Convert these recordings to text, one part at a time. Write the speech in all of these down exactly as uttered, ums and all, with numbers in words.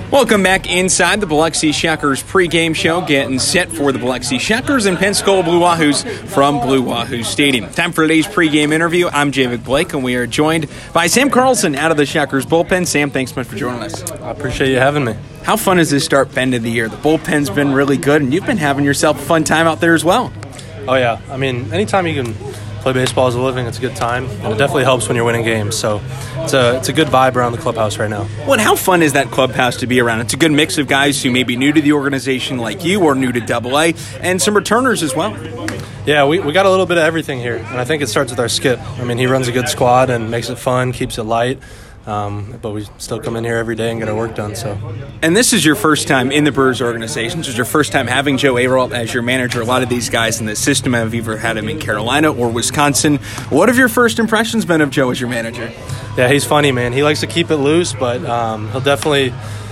Welcome back inside the Biloxi Shuckers pregame show, getting set for the Biloxi Shuckers and Pensacola Blue Wahoos from Blue Wahoo Stadium. Time for today's pregame interview. I'm Javid Blake, and we are joined by Sam Carlson out of the Shuckers bullpen. Sam, thanks so much for joining us. I appreciate you having me. How fun is this start bend of the year? The bullpen's been really good, and you've been having yourself a fun time out there as well. Oh, yeah. I mean, anytime you can play baseball as a living, it's a good time, and it definitely helps when you're winning games. So it's a it's a good vibe around the clubhouse right now. Well, and how fun is that clubhouse to be around? It's a good mix of guys who may be new to the organization like you or new to Double A, and some returners as well. Yeah, we, we got a little bit of everything here, and I think it starts with our skip. I mean, he runs a good squad and makes it fun, keeps it light. Um, but we still come in here every day and get our work done. So, and this is your first time in the Brewers organization. This is your first time having Joe Ayrault as your manager. A lot of these guys in the system have either had him in Carolina or Wisconsin. What have your first impressions been of Joe as your manager? Yeah, he's funny, man. He likes to keep it loose, but um, he'll definitely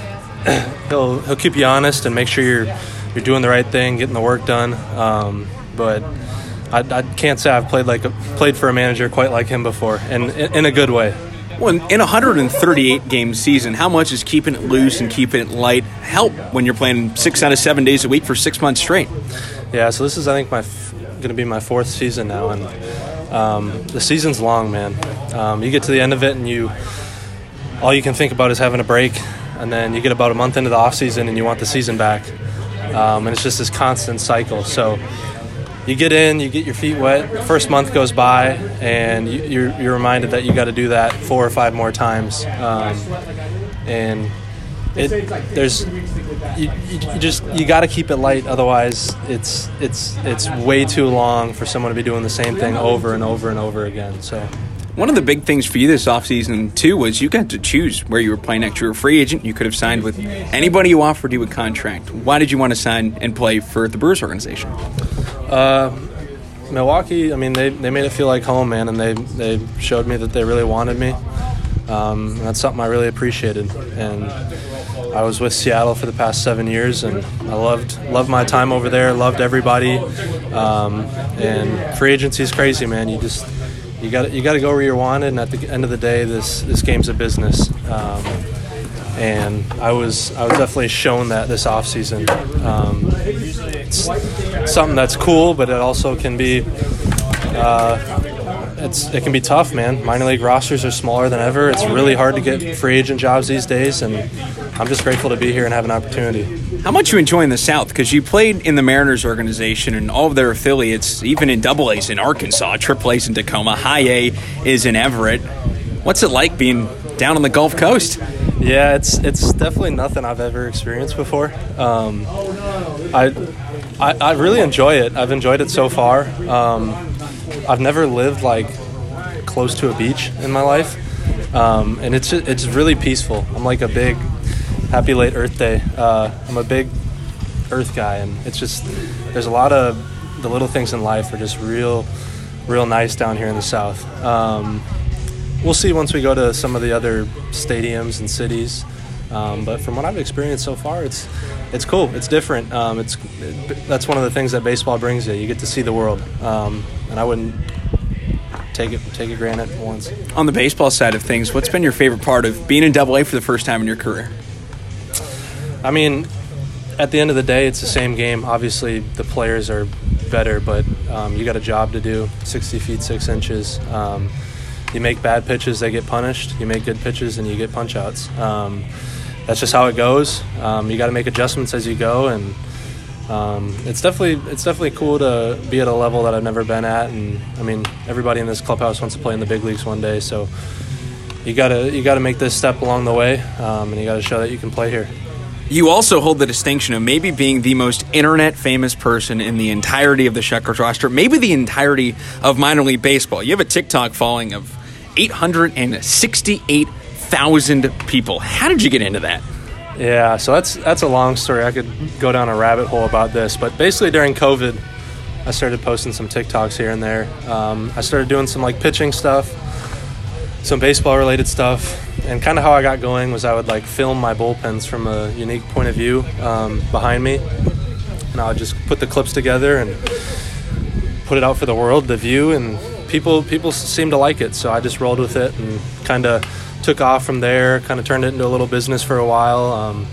he'll he'll keep you honest and make sure you're you're doing the right thing, getting the work done. Um, but I, I can't say I've played like a, played for a manager quite like him before, and in, in a good way. Well, in a one hundred thirty-eight game season, how much is keeping it loose and keeping it light help when you're playing six out of seven days a week for six months straight? Yeah, so this is, I think, my f- going to be my fourth season now, and um, the season's long, man. Um, you get to the end of it, and you all you can think about is having a break, and then you get about a month into the off season, and you want the season back, um, and it's just this constant cycle. So you get in, you get your feet wet, the first month goes by, and you, you're, you're reminded that you got to do that four or five more times. Um, and it, there's, you, you just, you got to keep it light. Otherwise it's, it's, it's way too long for someone to be doing the same thing over and over and over again. So one of the big things for you this offseason, too, was you got to choose where you were playing next. You were a free agent. You could have signed with anybody who offered you a contract. Why did you want to sign and play for the Brewers organization? Uh, Milwaukee, I mean, they, they made it feel like home, man, and they, they showed me that they really wanted me. Um, and that's something I really appreciated. And I was with Seattle for the past seven years, and I loved loved my time over there, loved everybody. Um, and free agency is crazy, man. You just you got you got to go where you're wanted, and at the end of the day, this this game's a business. Um, and I was I was definitely shown that this offseason. Um, it's something that's cool, but it also can be uh, it's it can be tough, man. Minor league rosters are smaller than ever. It's really hard to get free agent jobs these days, and I'm just grateful to be here and have an opportunity. How much you enjoying the South? Because you played in the Mariners organization and all of their affiliates, even in Double A's in Arkansas, Triple A's in Tacoma, High A is in Everett. What's it like being down on the Gulf Coast? Yeah, it's it's definitely nothing I've ever experienced before. Um, I, I I really enjoy it. I've enjoyed it so far. Um, I've never lived like close to a beach in my life, um, and it's it's really peaceful. I'm like a big happy late Earth Day. Uh, I'm a big Earth guy, and it's just there's a lot of the little things in life are just real, real nice down here in the South. Um, We'll see once we go to some of the other stadiums and cities, um, but from what I've experienced so far, it's it's cool. It's different. Um, it's it, that's one of the things that baseball brings you. You get to see the world, um, and I wouldn't take it take it granted once. On the baseball side of things, what's been your favorite part of being in Double A for the first time in your career? I mean, at the end of the day, it's the same game. Obviously, the players are better, but um, you got a job to do. sixty feet six inches. Um, You make bad pitches, they get punished. You make good pitches, and you get punch-outs. Um, that's just how it goes. Um, you got to make adjustments as you go, and um, it's definitely it's definitely cool to be at a level that I've never been at. And I mean, everybody in this clubhouse wants to play in the big leagues one day, so you gotta you gotta make this step along the way, um, and you gotta show that you can play here. You also hold the distinction of maybe being the most internet-famous person in the entirety of the Shuckers roster, maybe the entirety of minor league baseball. You have a TikTok following of eight hundred sixty-eight thousand people. How did you get into that? Yeah, so that's that's a long story. I could go down a rabbit hole about this, but basically during COVID, I started posting some TikToks here and there. Um, I started doing some like pitching stuff, some baseball-related stuff. And kind of how I got going was I would like film my bullpens from a unique point of view um, behind me, and I would just put the clips together and put it out for the world to view, and people people seemed to like it, so I just rolled with it and kind of took off from there. Kind of turned it into a little business for a while. Um,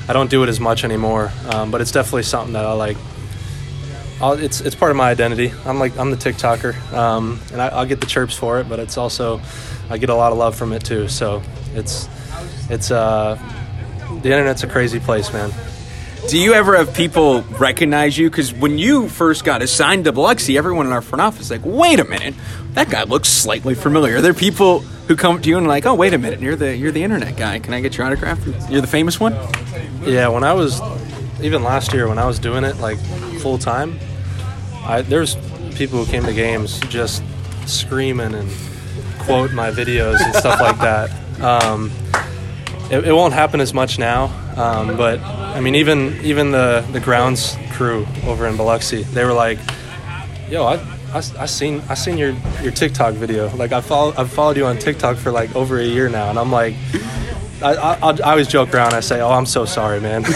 I don't do it as much anymore, um, but it's definitely something that I like. I'll, it's it's part of my identity. I'm like I'm the TikToker, um, and I, I'll get the chirps for it, but it's also I get a lot of love from it too. So it's it's uh, the internet's a crazy place, man. Do you ever have people recognize you? Because when you first got assigned to Biloxi, everyone in our front office is like, wait a minute, that guy looks slightly familiar. Are there people who come to you and are like, oh, wait a minute, you're the you're the internet guy. Can I get your autograph? You're the famous one? Yeah, when I was, even last year when I was doing it like full time, I there's people who came to games just screaming and quote my videos and stuff like that. Um, it, it won't happen as much now, um, but I mean, even even the, the grounds crew over in Biloxi, they were like, "Yo, I I, I seen I seen your, your TikTok video. Like I follow I've followed you on TikTok for like over a year now." And I'm like, I I, I always joke around. I say, "Oh, I'm so sorry, man."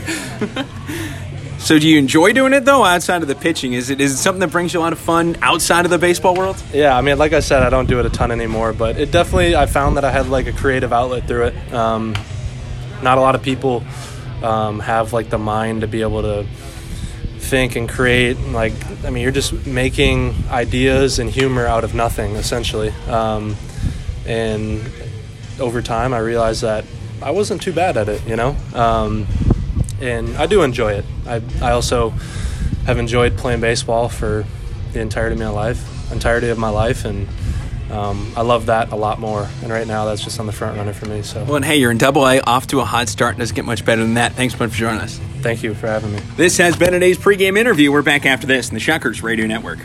So, do you enjoy doing it though? Outside of the pitching, is it is it something that brings you a lot of fun outside of the baseball world? Yeah, I mean, like I said, I don't do it a ton anymore, but it definitely I found that I had like a creative outlet through it. Um, not a lot of people. Um, have like the mind to be able to think and create. Like, I mean, you're just making ideas and humor out of nothing, essentially. Um, and over time, I realized that I wasn't too bad at it, you know. Um, and I do enjoy it. I I also have enjoyed playing baseball for the entirety of my life, entirety of my life, and. Um, I love that a lot more, and right now that's just on the front runner for me. So, well, and hey, you're in Double A, off to a hot start. Doesn't get much better than that. Thanks so much for joining us. Thank you for having me. This has been today's pregame interview. We're back after this in the Shuckers Radio Network.